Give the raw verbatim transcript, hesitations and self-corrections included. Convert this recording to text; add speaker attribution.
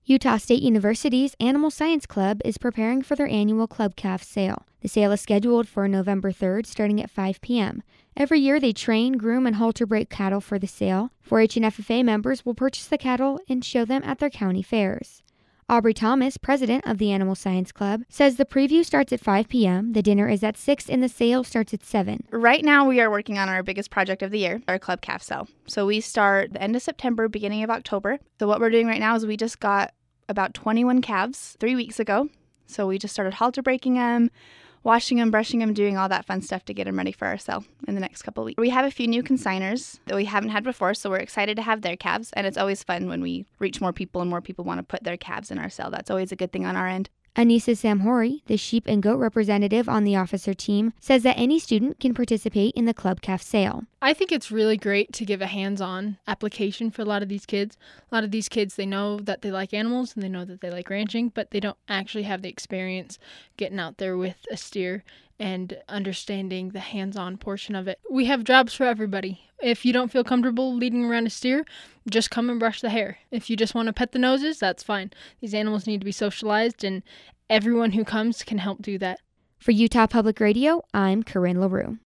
Speaker 1: Utah State University's Animal Science Club is preparing for their annual Club Calf sale. The sale is scheduled for November third, starting at five p.m. Every year, they train, groom, and halter break cattle for the sale. four H and F F A members will purchase the cattle and show them at their county fairs. Aubrey Thomas, president of the Animal Science Club, says the preview starts at five p.m., the dinner is at six, and the sale starts at seven.
Speaker 2: Right now, we are working on our biggest project of the year, our Club Calf sale. So we start the end of September, beginning of October. So what we're doing right now is we just got about twenty-one calves three weeks ago. So we just started halter breaking them, washing them, brushing them, doing all that fun stuff to get them ready for our sale in the next couple of weeks. We have a few new consigners that we haven't had before, so we're excited to have their calves. And it's always fun when we reach more people and more people want to put their calves in our sale. That's always a good thing on our end.
Speaker 1: Anissa Samhori, the sheep and goat representative on the officer team, says that any student can participate in the Club Calf sale.
Speaker 3: I think it's really great to give a hands-on application for a lot of these kids. A lot of these kids, they know that they like animals and they know that they like ranching, but they don't actually have the experience getting out there with a steer and understanding the hands-on portion of it. We have jobs for everybody. If you don't feel comfortable leading around a steer, just come and brush the hair. If you just want to pet the noses, that's fine. These animals need to be socialized, and everyone who comes can help do that.
Speaker 1: For Utah Public Radio, I'm Corinne LaRue.